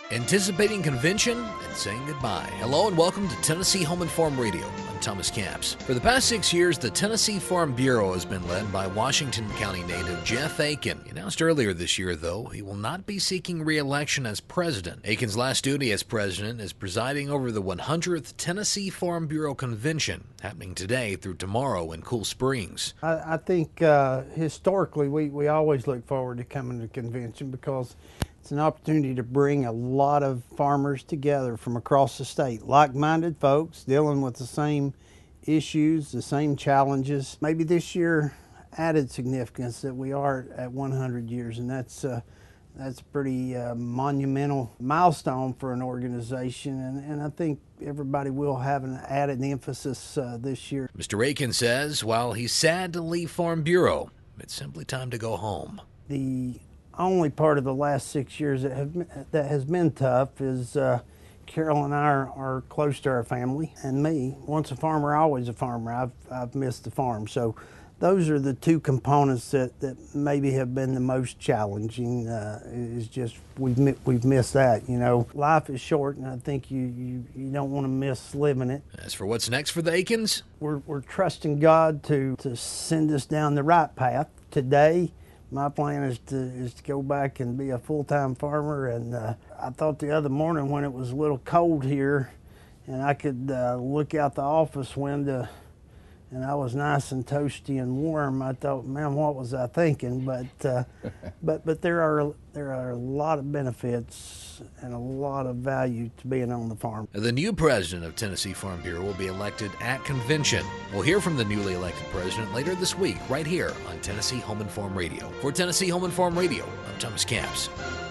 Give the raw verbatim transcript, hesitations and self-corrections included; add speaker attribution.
Speaker 1: Anticipating convention and saying goodbye. Hello and welcome to Tennessee Home and Farm Radio. I'm Thomas Capps. For the past six years, the Tennessee Farm Bureau has been led by Washington County native Jeff Aiken. He announced earlier this year, though, he will not be seeking re-election as president. Aiken's last duty as president is presiding over the one hundredth Tennessee Farm Bureau Convention, happening today through tomorrow in Cool Springs.
Speaker 2: I, I think uh, historically we, we always look forward to coming to the convention because it's an opportunity to bring a lot of farmers together from across the state, like-minded folks dealing with the same issues, the same challenges. Maybe this year added significance that we are at one hundred years, and that's uh, that's a pretty uh, monumental milestone for an organization, and, and I think everybody will have an added emphasis uh, this year.
Speaker 1: Mister Aiken says while he's sad to leave Farm Bureau, it's simply time to go home.
Speaker 2: The only part of the last six years that have that has been tough is uh, Carol and I are, are close to our family, and me, once a farmer, always a farmer. I've I've missed the farm, so those are the two components that, that maybe have been the most challenging. Uh, is just we've we've missed that. You know, life is short, and I think you you, you don't want to miss living it.
Speaker 1: As for what's next for the Aikens,
Speaker 2: we're we're trusting God to to send us down the right path today. My plan is to is to go back and be a full-time farmer, and uh, I thought the other morning when it was a little cold here and I could uh, look out the office window and I was nice and toasty and warm, I thought, man, what was I thinking? But uh, but but there are there are a lot of benefits and a lot of value to being on the farm.
Speaker 1: The new president of Tennessee Farm Bureau will be elected at convention. We'll hear from the newly elected president later this week, right here on Tennessee Home and Farm Radio. For Tennessee Home and Farm Radio, I'm Thomas Capps.